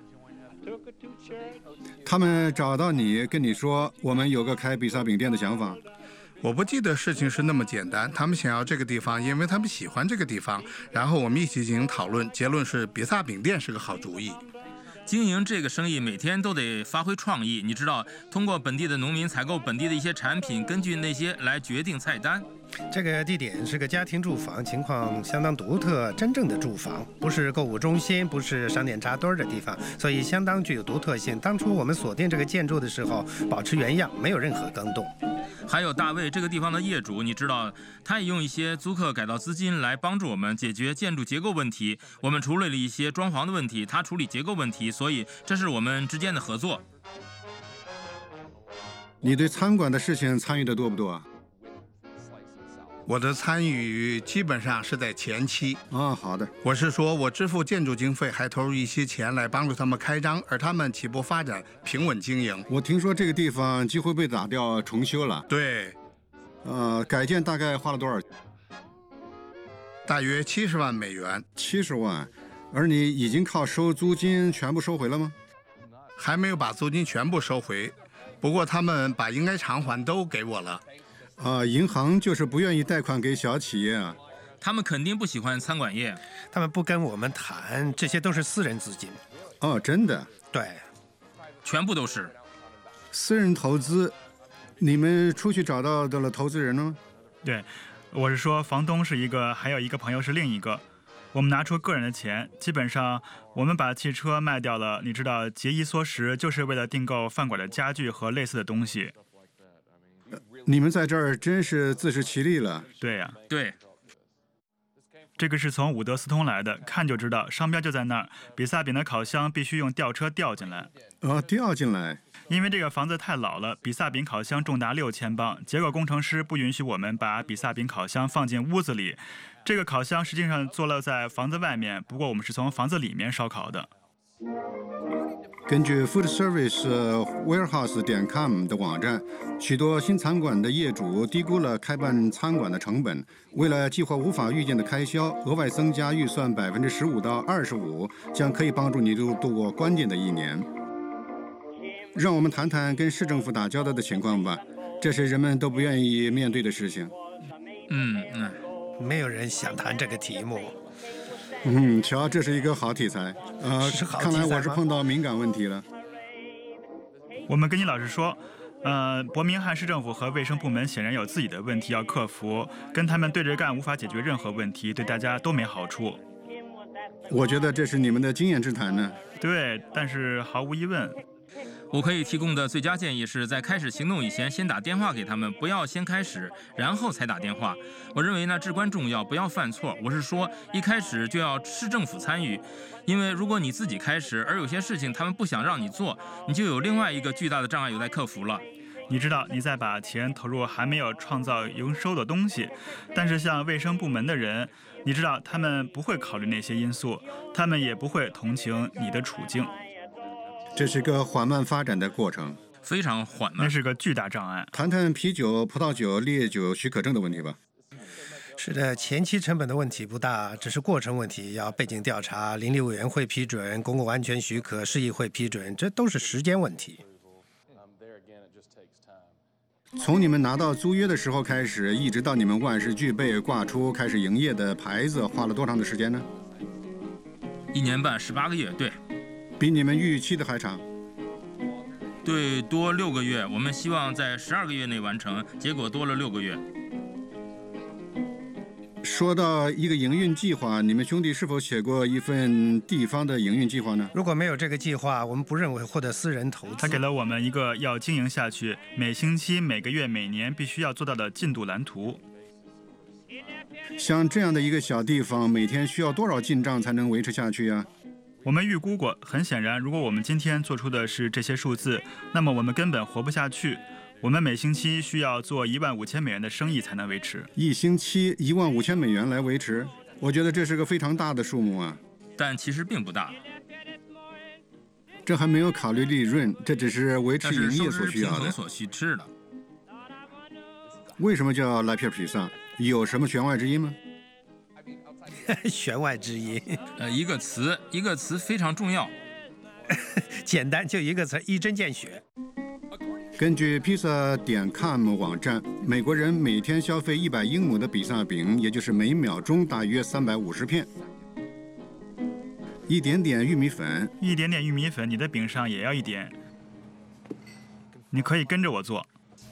他们找到你，跟你说我们有个开比萨饼店的想法。 我不记得事情是那么简单，他们想要这个地方，因为他们喜欢这个地方，然后我们一起进行讨论，结论是比萨饼店是个好主意。 经营这个生意每天都得发挥创意，你知道，通过本地的农民采购本地的一些产品，根据那些来决定菜单。 这个地点是个家庭住房，情况相当独特，真正的住房，不是购物中心，不是商店扎堆的地方，所以相当具有独特性。当初我们锁定这个建筑的时候，保持原样，没有任何更动。 还有大卫这个地方的业主，你知道，他也用一些租客改造资金来帮助我们解决建筑结构问题。我们处理了一些装潢的问题，他处理结构问题，所以这是我们之间的合作。 你对餐馆的事情参与的多不多？ 我的参与基本上是在前期。 好的。 我是说，我支付建筑经费，还投入一些钱来帮助他们开张，而他们起步发展，平稳经营。 我听说这个地方几乎被打掉重修了。 对。 改建大概花了多少？ 大约70万美元。 70万，而你已经靠收租金全部收回了吗？ 还没有把租金全部收回，不过他们把应该偿还都给我了。 银行就是不愿意贷款给小企业啊。 他们肯定不喜欢餐馆业， 他们不跟我们谈，这些都是私人资金。 真的？ 对， 全部都是私人投资。你们出去找到的了投资人了吗？ 对，我是说房东是一个，还有一个朋友是另一个。我们拿出个人的钱，基本上我们把汽车卖掉了。你知道，节衣缩食就是为了订购饭馆的家具和类似的东西。 你们在这儿真是自食其力了。 对呀。 对。 这个是从伍德斯通来的，看就知道，商标就在那儿。比萨饼的烤箱必须用吊车吊进来。 吊进来。 因为这个房子太老了，比萨饼烤箱重达6000磅，结果工程师不允许我们把比萨饼烤箱放进屋子里。这个烤箱实际上坐落在房子外面，不过我们是从房子里面烧烤的。 根据 Food Service Warehouse.com 的网站，许多新餐馆的业主低估了开办餐馆的成本，为了计划无法预见的开销，额外增加预算15%到25%，将可以帮助你度过关键的一年。让我们谈谈跟市政府打交道的情况吧，这是人们都不愿意面对的事情。 没有人想谈这个题目。 瞧，这是一个好题材。看来我是碰到敏感问题了。 我们跟你老实说，伯明翰市政府和卫生部门显然有自己的问题要克服，跟他们对着干无法解决任何问题，对大家都没好处。 我觉得这是你们的经验之谈呢。 对，但是毫无疑问。 我可以提供的最佳建议是在开始行动以前先打电话给他们，不要先开始然后才打电话。我认为呢至关重要，不要犯错。我是说一开始就要市政府参与，因为如果你自己开始，而有些事情他们不想让你做，你就有另外一个巨大的障碍有待克服了。 你知道你在把钱投入还没有创造营收的东西，但是像卫生部门的人，你知道他们不会考虑那些因素，他们也不会同情你的处境。 这是个缓慢发展的过程， 非常缓慢， 那是个巨大障碍。 谈谈啤酒、葡萄酒、烈酒许可证的问题吧。 是的，前期成本的问题不大，只是过程问题，要背景调查、邻里委员会批准、公共安全许可、市议会批准，这都是时间问题。 从你们拿到租约的时候开始，一直到你们万事俱备、挂出、开始营业的牌子，花了多长的时间呢 ？1年半，18个月，对。 比你们预期的还长。 对，多6个月。我们希望在12个月内完成，结果多了6个月。 说到一个营运计划，你们兄弟是否写过一份地方的营运计划呢？ 如果没有这个计划，我们不认为获得私人投资。 他给了我们一个要经营下去，每星期、每个月、每年必须要做到的进度蓝图。 像这样的一个小地方，每天需要多少进账才能维持下去啊？ 我们预估过，很显然，如果我们今天做出的是这些数字，那么我们根本活不下去。我们每星期需要做15000美元的生意才能维持。 一星期15000美元来维持，我觉得这是个非常大的数目啊。 但其实并不大。 这还没有考虑利润，这只是维持营业所需要的。 所需吃的。 为什么叫拉皮尔披萨？有什么弦外之音吗？ 弦外之音， 一个词非常重要， 简单就一个词，一针见血。 根据披萨.com 网站，美国人每天消费100英亩的比萨饼，也就是每秒钟大约350片。一点点玉米粉， 你的饼上也要一点。你可以跟着我做。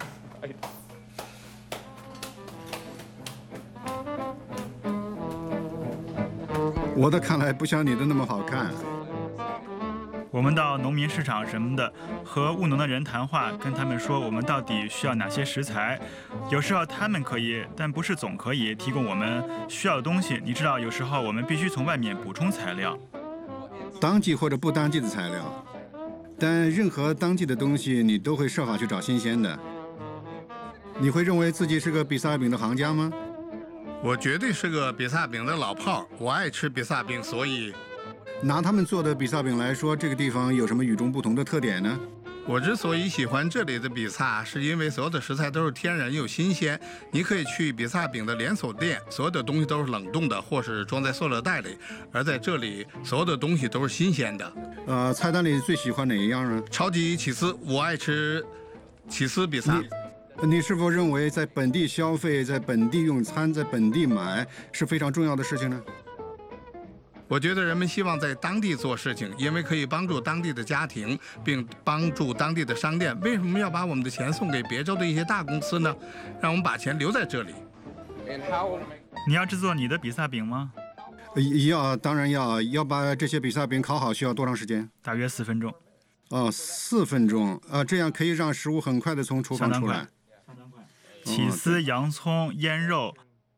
我的看来不像你的那么好看。 我们到农民市场什么的，和务农的人谈话，跟他们说我们到底需要哪些食材。有时候他们可以，但不是总可以提供我们需要的东西。你知道，有时候我们必须从外面补充材料， 当季或者不当季的材料。但任何当季的东西，你都会设法去找新鲜的。你会认为自己是个比萨饼的行家吗？ 我绝对是个比萨饼的老炮，我爱吃比萨饼，所以拿他们做的比萨饼来说，这个地方有什么与众不同的特点呢？ 我之所以喜欢这里的比萨，是因为所有的食材都是天然又新鲜。你可以去比萨饼的连锁店，所有的东西都是冷冻的，或是装在塑料袋里；而在这里，所有的东西都是新鲜的。 菜单里最喜欢哪一样呢？ 超级起司，我爱吃起司比萨。 你是否认为在本地消费、在本地用餐、在本地买是非常重要的事情呢？ 我觉得人们希望在当地做事情，因为可以帮助当地的家庭，并帮助当地的商店。为什么要把我们的钱送给别州的一些大公司呢？让我们把钱留在这里。 你要制作你的比萨饼吗？ 当然要。要把这些比萨饼烤好需要多长时间？ 大约4分钟。 4分钟这样可以让食物很快的从厨房出来。 起司、洋葱、腌肉，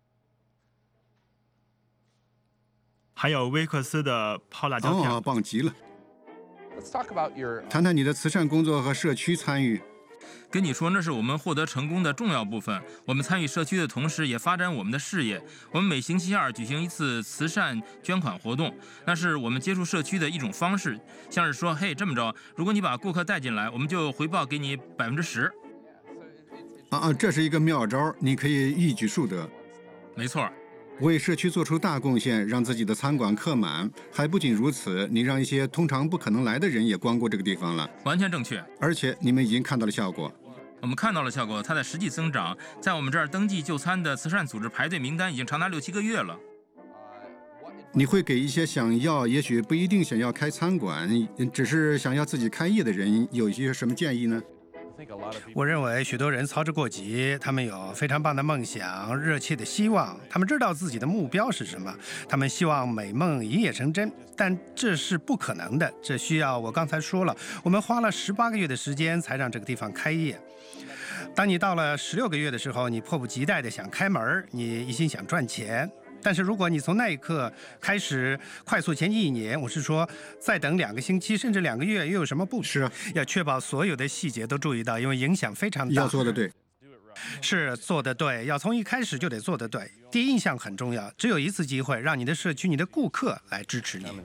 还有威克斯的泡辣椒片。 棒极了！谈谈你的慈善工作和社区参与。 跟你说，那是我们获得成功的重要部分。我们参与社区的同时，也发展我们的事业。我们每星期二举行一次慈善捐款活动，那是我们接触社区的一种方式。像是说，嘿，这么着，如果你把顾客带进来，我们就回报给你10%。 这是一个妙招，你可以一举数得。 没错。 为社区做出大贡献，让自己的餐馆客满，还不仅如此，你让一些通常不可能来的人也光顾这个地方了。 完全正确。 而且你们已经看到了效果。 我们看到了效果，它在实际增长。在我们这儿登记就餐的慈善组织排队名单已经长达6-7个月了。 你会给一些想要，也许不一定想要开餐馆，只是想要自己开业的人有一些什么建议呢？ 我认为许多人操之过急，他们有非常棒的梦想、热切的希望，他们知道自己的目标是什么，他们希望美梦一夜成真，但这是不可能的。这需要我刚才说了，我们花了18个月的时间才让这个地方开业。当你到了16个月的时候，你迫不及待地想开门，你一心想赚钱。但是如果你从那一刻开始快速前进1年，我是说再等2个星期甚至2个月又有什么不是？要确保所有的细节都注意到，因为影响非常大。 要做得对。 是做得对，要从一开始就得做得对。第一印象很重要，只有一次机会让你的社区、你的顾客来支持你。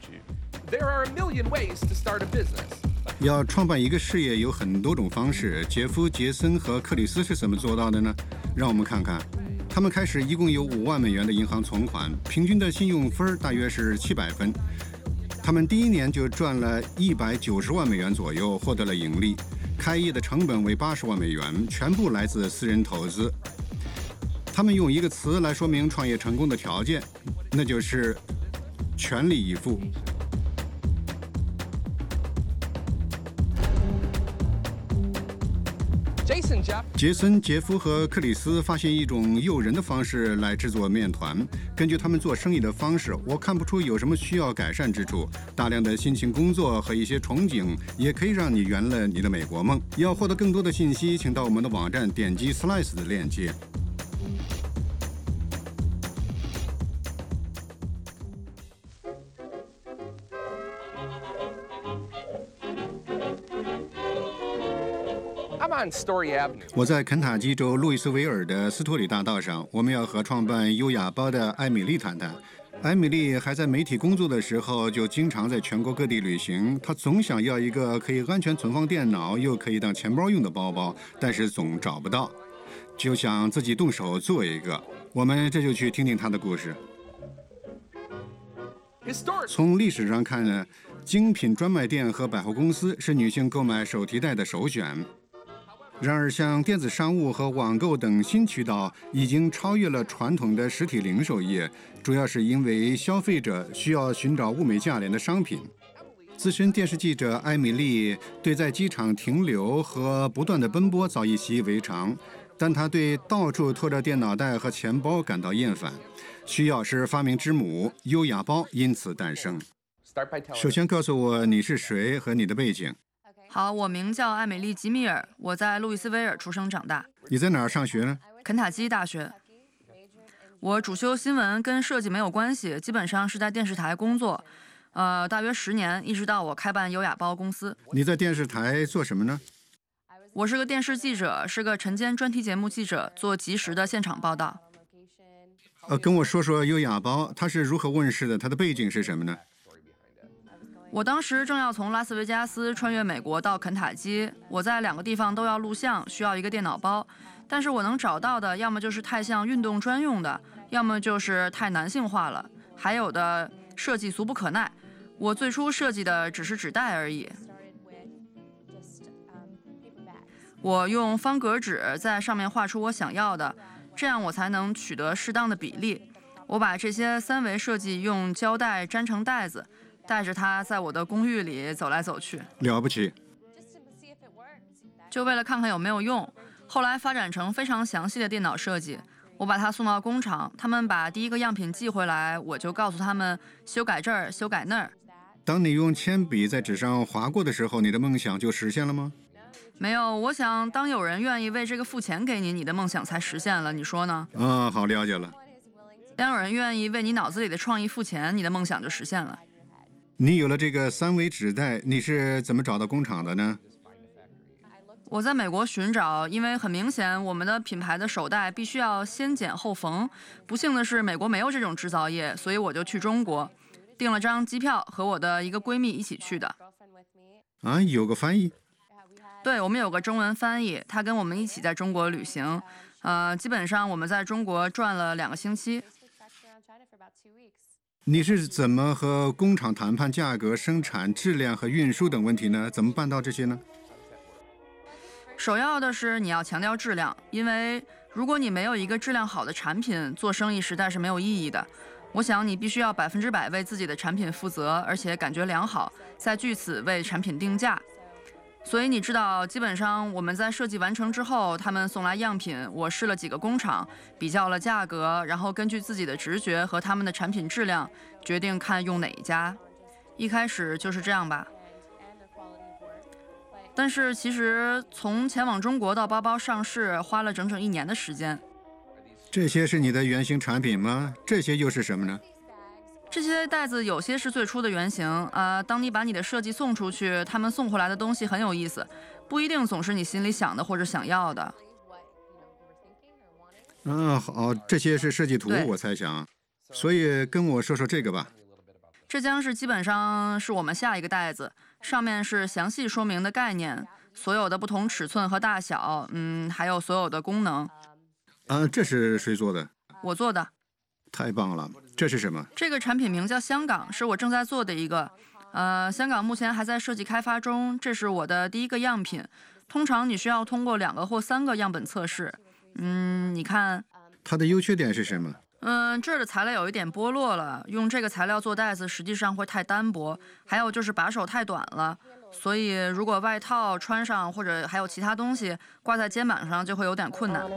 要创办一个事业有很多种方式，杰夫、杰森和克里斯是怎么做到的呢？让我们看看。他们开始一共有5万美元的银行存款，平均的信用分大约是700分。他们第1年就赚了190万美元左右，获得了盈利。开业的成本为80万美元，全部来自私人投资。他们用一个词来说明创业成功的条件，那就是全力以赴。杰森、杰夫和克里斯发现一种诱人的方式来制作面团。根据他们做生意的方式，我看不出有什么需要改善之处。大量的辛勤工作和一些憧憬也可以让你圆了你的美国梦。要获得更多的信息，请到我们的网站点击 Slice 的链接。我在肯塔基州路易斯维尔的斯托里大道上，我们要和创办优雅包的艾米丽谈谈。艾米丽还在媒体工作的时候，就经常在全国各地旅行。她总想要一个可以安全存放电脑，又可以当钱包用的包包，但是总找不到，就想自己动手做一个。我们这就去听听她的故事。从历史上看呢，精品专卖店和百货公司是女性购买手提袋的首选。然而，像电子商务和网购等新渠道已经超越了传统的实体零售业，主要是因为消费者需要寻找物美价廉的商品。资深电视记者艾米丽对在机场停留和不断的奔波早已习以为常，但她对到处拖着电脑袋和钱包感到厌烦。需要是发明之母，优雅包因此诞生。首先告诉我你是谁和你的背景。 好，我名叫艾美丽·吉米尔，我在路易斯维尔出生长大。 你在哪儿上学呢？ 肯塔基大学。我主修新闻，跟设计没有关系，基本上是在电视台工作，大约10年，一直到我开办优雅包公司。 你在电视台做什么呢？ 我是个电视记者，是个晨间专题节目记者，做即时的现场报道。 跟我说说优雅包，它是如何问世的？它的背景是什么呢？ 我当时正要从拉斯维加斯穿越美国到肯塔基，我在2个地方都要录像，需要一个电脑包，但是我能找到的要么就是太像运动专用的，要么就是太男性化了，还有的设计俗不可耐。我最初设计的只是纸袋而已。我用方格纸在上面画出我想要的，这样我才能取得适当的比例。我把这些3维设计用胶带粘成袋子，带着它在我的公寓里走来走去。 了不起。 就为了看看有没有用。后来发展成非常详细的电脑设计，我把它送到工厂，他们把第1个样品寄回来，我就告诉他们修改这儿，修改那儿。 当你用铅笔在纸上划过的时候，你的梦想就实现了吗？ 没有，我想当有人愿意为这个付钱给你，你的梦想才实现了，你说呢？ 好，了解了。 当有人愿意为你脑子里的创意付钱，你的梦想就实现了。 你有了这个3维纸袋，你是怎么找到工厂的呢？ 我在美国寻找，因为很明显我们的品牌的手袋必须要先剪后缝。不幸的是，美国没有这种制造业，所以我就去中国，订了张机票，和我的一个闺蜜一起去的。 啊，有个翻译？ 对，我们有个中文翻译，他跟我们一起在中国旅行。基本上我们在中国转了2个星期。 你是怎么和工厂谈判价格、生产质量和运输等问题呢？怎么办到这些呢？ 首要的是你要强调质量，因为如果你没有一个质量好的产品，做生意实在是没有意义的。我想你必须要100%为自己的产品负责，而且感觉良好，再据此为产品定价。所以你知道，基本上我们在设计完成之后，他们送来样品，我试了几个工厂，比较了价格，然后根据自己的直觉和他们的产品质量，决定看用哪一家。一开始就是这样吧。但是其实从前往中国到包包上市，花了整整1年的时间。 这些是你的原型产品吗？这些又是什么呢？ 这些袋子有些是最初的原型当你把你的设计送出去，他们送回来的东西很有意思，不一定总是你心里想的或者想要的。 好，这些是设计图，我猜想。所以跟我说说这个吧。 这将是基本上是我们下一个袋子，上面是详细说明的概念，所有的不同尺寸和大小，还有所有的功能。 这是谁做的？ 我做的。 太棒了！这是什么？ 这个产品名叫香港，是我正在做的一个。香港目前还在设计开发中，这是我的第1个样品。通常你需要通过2个或3个样本测试。你看， 它的优缺点是什么？ 这儿的材料有一点剥落了，用这个材料做袋子实际上会太单薄，还有就是把手太短了，所以如果外套穿上或者还有其他东西挂在肩膀上就会有点困难。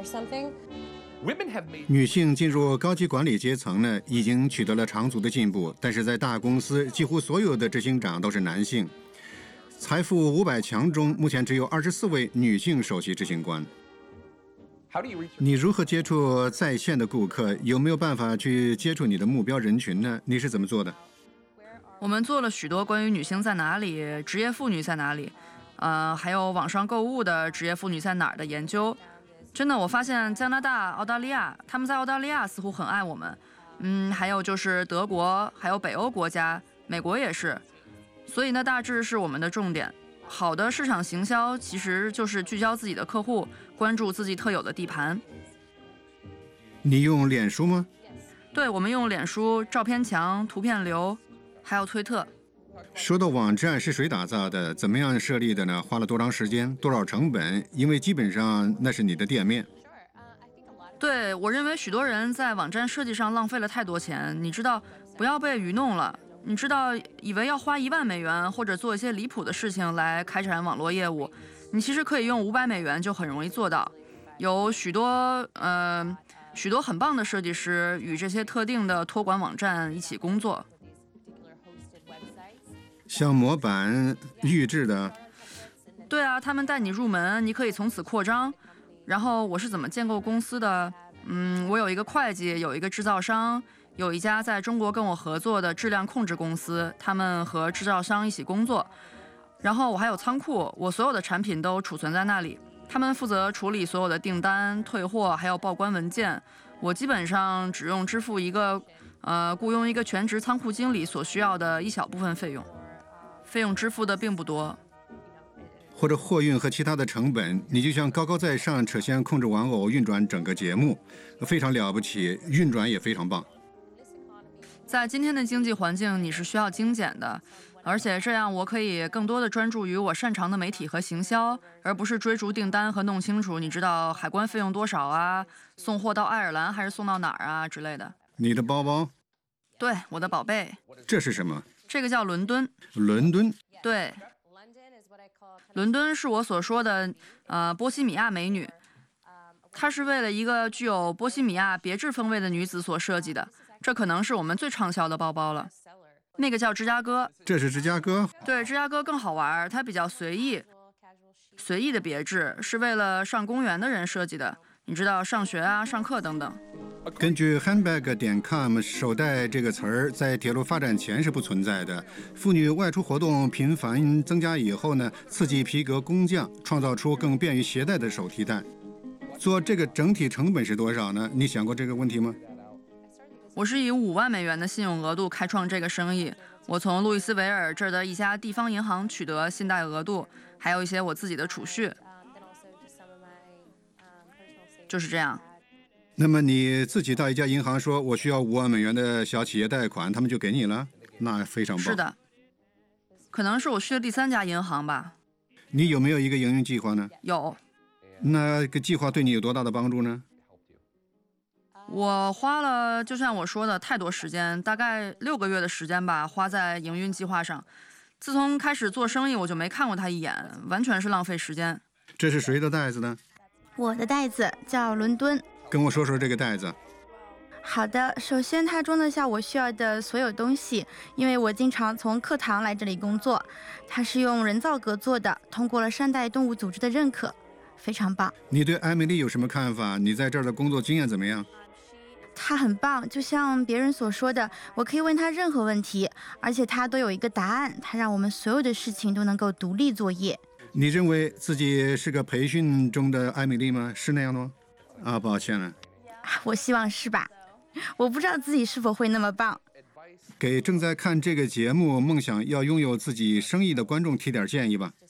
女性进入高级管理阶层呢，已经取得了长足的进步，但是在大公司，几乎所有的执行长都是男性。财富500强中，目前只有24位女性首席执行官。你如何接触在线的顾客？有没有办法去接触你的目标人群呢？你是怎么做的？ 我们做了许多关于女性在哪里、职业妇女在哪里，还有网上购物的职业妇女在哪儿的研究。真的，我发现加拿大、澳大利亚，他们在澳大利亚似乎很爱我们。还有就是德国，还有北欧国家，美国也是。所以呢，大致是我们的重点。好的市场行销其实就是聚焦自己的客户，关注自己特有的地盘。 你用脸书吗？ 对，我们用脸书、照片墙、图片流，还有推特。 说到网站是谁打造的，怎么样设立的呢？花了多长时间，多少成本？因为基本上那是你的店面。 对，我认为许多人在网站设计上浪费了太多钱。你知道，不要被愚弄了。你知道，以为要花1万美元或者做一些离谱的事情来开展网络业务，你其实可以用500美元就很容易做到。有许多很棒的设计师与这些特定的托管网站一起工作。 像模板预制的。 对啊，他们带你入门，你可以从此扩张。然后我是怎么建构公司的？我有一个会计，有一个制造商，有一家在中国跟我合作的质量控制公司，他们和制造商一起工作。然后我还有仓库，我所有的产品都储存在那里，他们负责处理所有的订单、退货，还有报关文件。我基本上只用支付雇佣一个全职仓库经理所需要的一小部分费用。费用支付的并不多， 或者货运和其他的成本，你就像高高在上扯线控制玩偶运转整个节目，非常了不起，运转也非常棒。 在今天的经济环境，你是需要精简的，而且这样我可以更多的专注于我擅长的媒体和行销，而不是追逐订单和弄清楚你知道海关费用多少啊，送货到爱尔兰还是送到哪儿啊之类的。 你的包包？ 对，我的宝贝。 这是什么？ 这个叫伦敦。 伦敦？ 对，伦敦是我所说的波西米亚美女，它是为了一个具有波西米亚别致风味的女子所设计的，这可能是我们最畅销的包包了。那个叫芝加哥。 这是芝加哥？ 对，芝加哥更好玩，它比较随意的别致，是为了上公园的人设计的。 你知道上学啊、上课等等。 根据 handbag.com， 手袋这个词儿在铁路发展前是不存在的。妇女外出活动频繁增加以后呢，刺激皮革工匠创造出更便于携带的手提袋。做这个整体成本是多少呢？你想过这个问题吗？ 我是以5万美元的信用额度开创这个生意。我从路易斯维尔这儿的一家地方银行取得信贷额度，还有一些我自己的储蓄。就是这样。 那么你自己到一家银行说我需要5万美元的小企业贷款，他们就给你了，那非常棒。 是的，可能是我去的第3家银行吧。 你有没有一个营运计划呢？ 有。 那个计划对你有多大的帮助呢？ 我花了，就像我说的，太多时间，大概6个月的时间吧，花在营运计划上。自从开始做生意，我就没看过它一眼，完全是浪费时间。 这是谁的袋子呢？ 我的袋子叫伦敦。 跟我说说这个袋子。 好的，首先它装得下我需要的所有东西，因为我经常从课堂来这里工作。它是用人造革做的，通过了善待动物组织的认可，非常棒。 你对艾米丽有什么看法？你在这儿的工作经验怎么样？ 她很棒，就像别人所说的，我可以问她任何问题，而且她都有一个答案。她让我们所有的事情都能够独立作业。 你认为自己是个培训中的艾米丽吗？是那样的吗？啊，抱歉了。 我希望是吧？我不知道自己是否会那么棒。 给正在看这个节目、梦想要拥有自己生意的观众提点建议吧。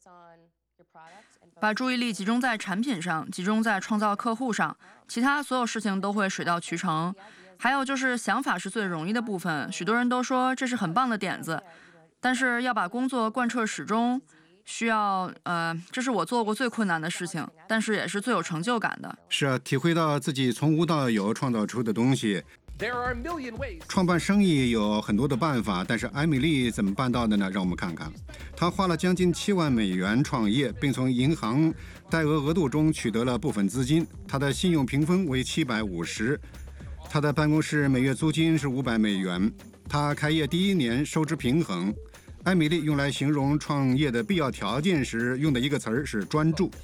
把注意力集中在产品上，集中在创造客户上，其他所有事情都会水到渠成。还有就是想法是最容易的部分，许多人都说这是很棒的点子，但是要把工作贯彻始终，需要这是我做过最困难的事情，但是也是最有成就感的。 是啊，体会到自己从无到有创造出的东西。创办生意有很多的办法，但是艾米丽怎么办到的呢？让我们看看。她花了将近7万美元创业，并从银行贷额额度中取得了部分资金。她的信用评分为750，她的办公室每月租金是500美元。她开业第1年收支平衡。艾米丽用来形容创业的必要条件时用的一个词儿是专注。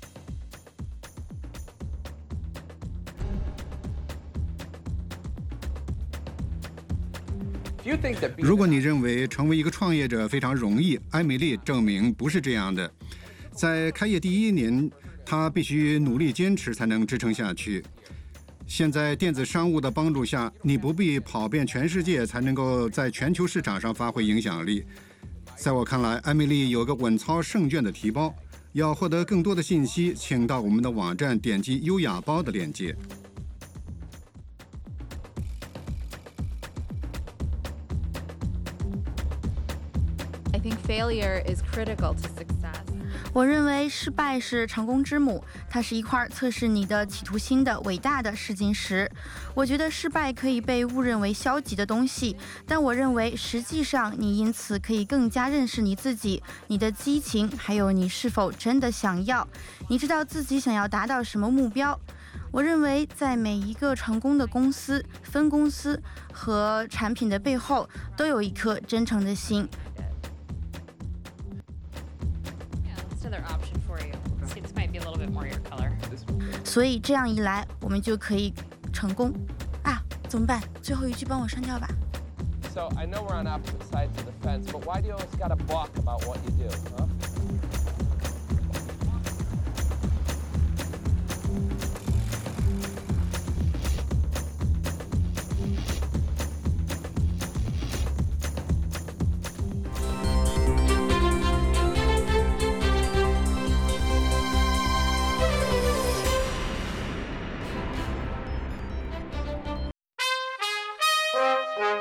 如果你认为成为一个创业者非常容易，艾米丽证明不是这样的。在开业第1年，她必须努力坚持才能支撑下去。现在电子商务的帮助下，你不必跑遍全世界才能够在全球市场上发挥影响力。在我看来，艾米丽有个稳操胜券的提包。要获得更多的信息，请到我们的网站点击优雅包的链接。 I think failure is critical to success. 我认为失败是成功之母，它是一块测试你的企图心的伟大的试金石。我觉得失败可以被误认为消极的东西，但我认为实际上你因此可以更加认识你自己、你的激情，还有你是否真的想要。你知道自己想要达到什么目标。我认为在每一个成功的公司、分公司和产品的背后，都有一颗真诚的心。所以这样一来，我们就可以成功啊！怎么办？最后一句帮我删掉吧。 So I know we're on opposite sides of the fence, but why do you always gotta balk about what you do, huh?